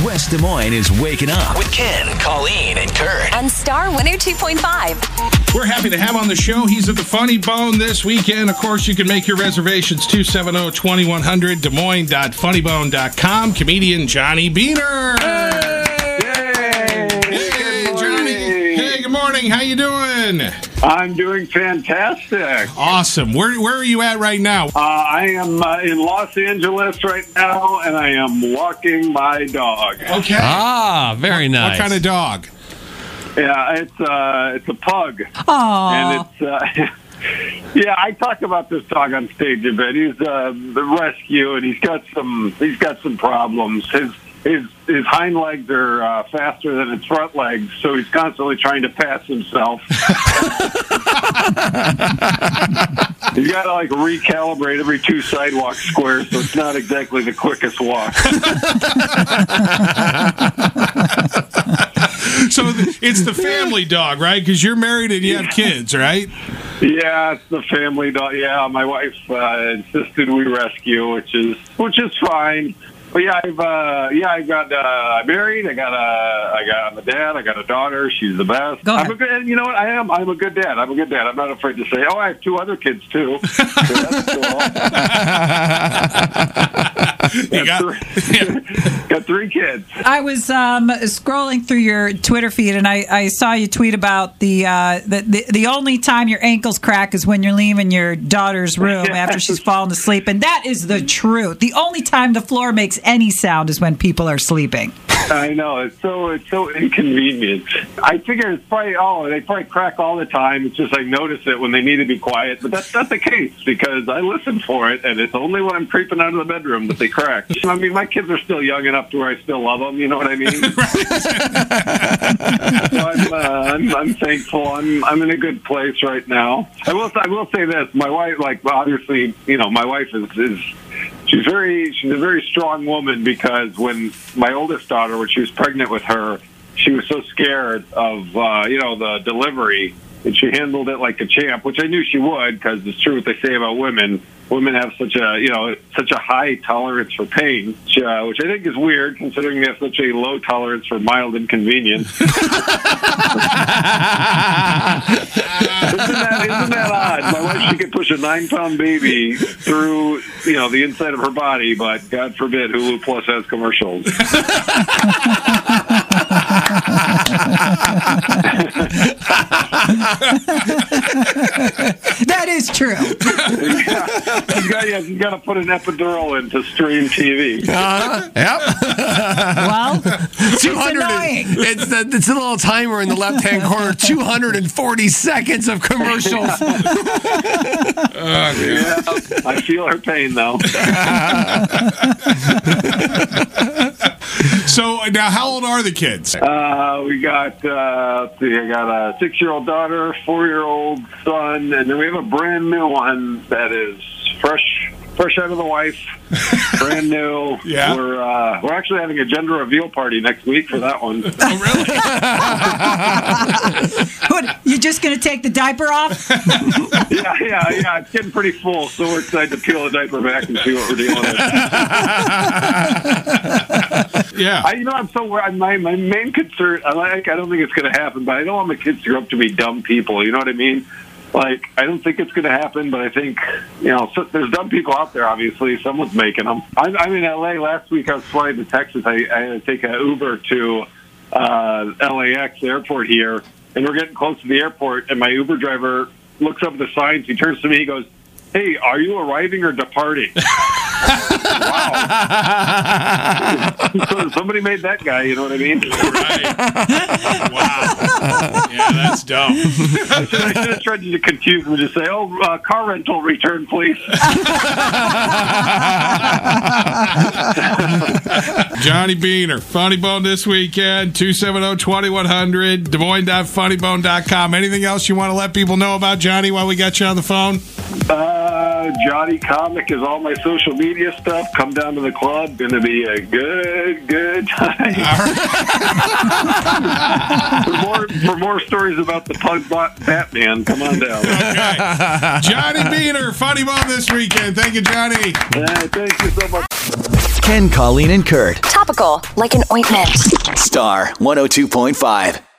West Des Moines is waking up with Ken, Colleen, and Kurt on Star 102.5. We're happy to have on the show. He's at the Funny Bone this weekend. Of course, you can make your reservations 270-2100, DesMoines.funnybone.com. Comedian Johnny Beaner. Hey, Johnny. Hey, good morning. How you doing? I'm doing fantastic. Awesome. Where are you at right now? I am in Los Angeles right now, and I am walking my dog. Okay. Ah, very nice. What kind of dog? Yeah, it's a pug. Aww. And it's yeah, I talk about this dog on stage a bit. He's the rescue, and he's got some problems. His hind legs are faster than his front legs, so he's constantly trying to pass himself. He's got to recalibrate every 2 sidewalk squares, so it's not exactly the quickest walk. So it's the family dog, right? Because you're married and you have kids, right? Yeah, it's the family dog. Yeah, my wife insisted we rescue, which is fine. But yeah, I'm married. I'm a dad. I got a daughter. She's the best. Go ahead. And you know what? I'm a good dad. I'm not afraid to say, I have 2 other kids too. So that's cool. Got 3 kids. I was scrolling through your Twitter feed, and I saw you tweet about the only time your ankles crack is when you're leaving your daughter's room after she's fallen asleep, and that is the truth. The only time the floor makes any sound is when people are sleeping. I know, it's so inconvenient. I figure it's probably they probably crack all the time. It's just I notice it when they need to be quiet, but that's not the case because I listen for it, and it's only when I'm creeping out of the bedroom that they crack. I mean, my kids are still young enough to where I still love them. You know what I mean? So I'm thankful. I'm in a good place right now. I will say this: my wife, obviously, my wife is. She's a very strong woman because when my oldest daughter, when she was pregnant with her, she was so scared of the delivery, and she handled it like a champ, which I knew she would because it's true what they say about women. Women have such a high tolerance for pain, which I think is weird considering they have such a low tolerance for mild inconvenience. Isn't that odd? My wife, she could push a 9-pound baby through the inside of her body, but God forbid Hulu Plus has commercials. That is true. You got to put an epidural in to stream TV. Yep. Well, 200. It's a little timer in the left-hand corner. 240 seconds of commercials. Yeah, I feel her pain though. So now, how old are the kids? We got I got a 6-year-old daughter, 4-year-old son, and then we have a brand new one that is fresh out of the wife, brand new. Yeah. We're actually having a gender reveal party next week for that one. Oh, really? what, you just going to take the diaper off? Yeah. It's getting pretty full, so we're excited to peel the diaper back and see what we're dealing with. Yeah. I'm so worried. My main concern, I don't think it's going to happen, but I don't want my kids to grow up to be dumb people. You know what I mean? I don't think it's going to happen, but I think, so there's dumb people out there, obviously. Someone's making them. I'm in L.A. Last week. I was flying to Texas. I had to take an Uber to LAX airport here, and we're getting close to the airport, and my Uber driver looks up at the signs. He turns to me. He goes, "Hey, are you arriving or departing?" Wow. So somebody made that guy, you know what I mean? Right. Wow. Yeah, that's dumb. I should have tried to confuse him and just say, car rental return, please. Johnny Beaner, Funny Bone this weekend, 270-2100, DesMoines.funnybone.com. Anything else you want to let people know about Johnny while we got you on the phone? Johnny Comic is all my social media stuff. Come down to the club. Going to be a good time. For more stories about the Pug Batman, come on down. Okay. Johnny Beaner, Funny Bone this weekend. Thank you, Johnny. Thank you so much. Ken, Colleen, and Kurt. Topical, like an ointment. Star 102.5.